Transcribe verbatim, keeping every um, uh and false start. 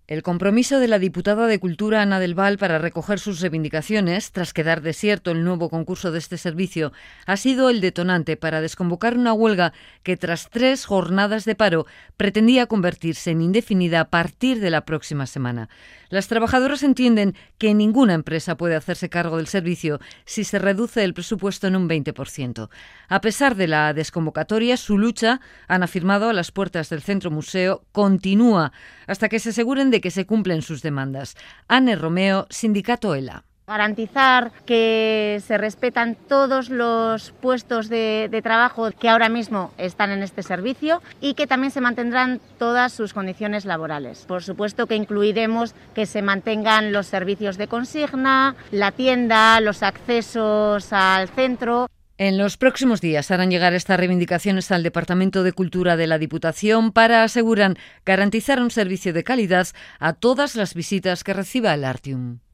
El compromiso de la diputada de Cultura, Ana del Val, para recoger sus reivindicaciones, tras quedar desierto el nuevo concurso de este servicio, ha sido el detonante para desconvocar una huelga que, tras tres jornadas de paro, pretendía convertirse en indefinida a partir de la próxima semana. Las trabajadoras entienden que ninguna empresa puede hacerse cargo del servicio si se reduce el presupuesto en un veinte por ciento. A pesar de la desconvocatoria, su lucha, han afirmado a las puertas del Centro Museo, continúa hasta que se aseguren de que se cumplen sus demandas. Anne Romeo, Sindicato ELA. Garantizar que se respetan todos los puestos de, de trabajo que ahora mismo están en este servicio y que también se mantendrán todas sus condiciones laborales. Por supuesto que incluiremos que se mantengan los servicios de consigna, la tienda, los accesos al centro. En los próximos días harán llegar estas reivindicaciones al Departamento de Cultura de la Diputación para, aseguran, garantizar un servicio de calidad a todas las visitas que reciba el Artium.